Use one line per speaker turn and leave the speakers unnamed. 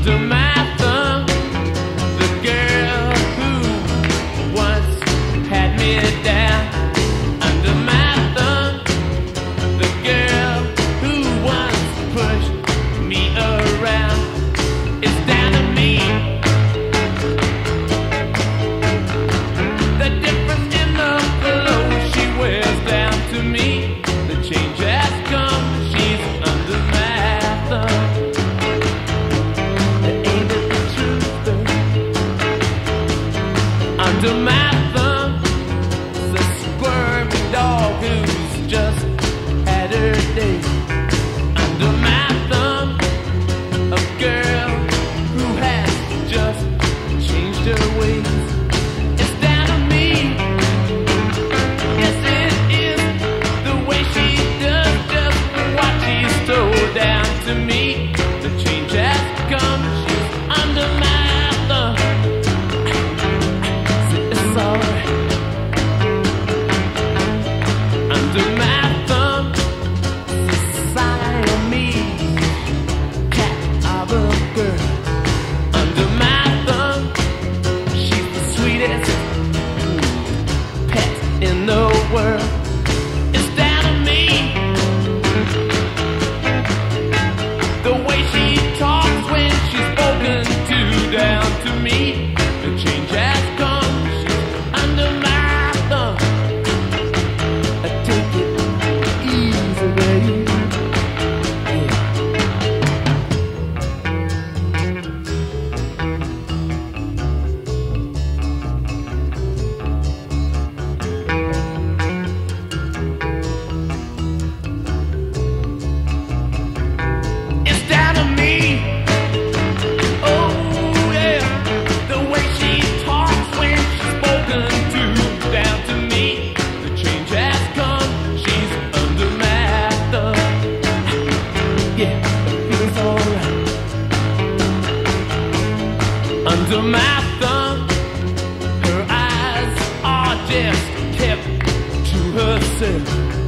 under my thumb. The girl who once had me down. Under my thumb. The girl who once pushed me around. It's down to me. The difference in the clothes she wears down to me. The change has come. She's under my thumb. Under my thumb, the squirmy dog who's just had her day. Under my thumb, a girl who has just changed her ways. It's down to me. Yes, it is the way she does just what she stole down to me. The change has come. She's under my thumb. Under my thumb, Siamese cat of a girl. Under my thumb, she's the sweetest pet in the world. It's down to me. The way she talks when she's spoken to down to me. The change has come. Under my thumb, I take it easy, baby. It's down to me. Oh yeah, the way she talks when she's spoken to down to me. The change has come. She's under my thumb. Yeah, it feels alright. Under my thumb, her eyes are just kept to herself.